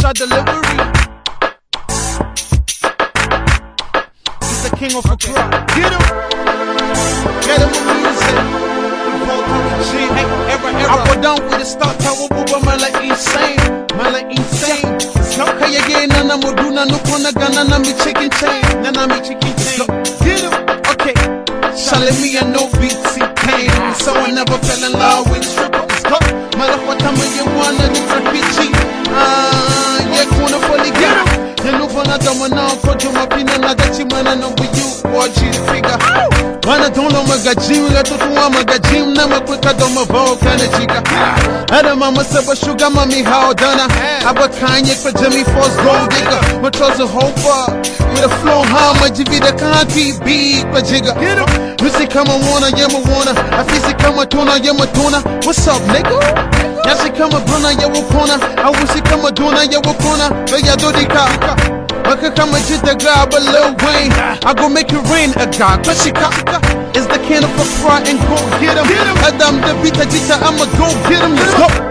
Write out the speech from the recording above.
our delivery. He's the king of a crowd. Get him with music. I go down with the start tower, man like insane. Man like insane. Snaka again, nana moduna no kona gana na mi chicken chain. Nana mi chicken chain. Get him. Okay. Shalemi and no BT pain. So I never fell in love with strippers. Malafata me wanna different PG. Yeah, kuna fully get him. You know for na dama na for to my pina na that you man no with you. Watch it figure. Wana tono magajim la tutuwa magajim na makweka doma vao kana chica. Ada mama saba sugar mami how dana. Aba Kanye for Jimmy Force gold digger. My trust a hoper with a flow how my jivi da kanti big pa jigga. Missy come on wanna yema wanna. I feel come a tuna yema tuna. What's up nigga? Yasi kama bruna ya wapona. I wish come a duna ya wapona. Veya dodika. Maka kama jita ga but Lil Wayne. I go make it rain a god. Kashika is the can of a fry and go get him. Adam the beat jita I'ma go get him. Let's go.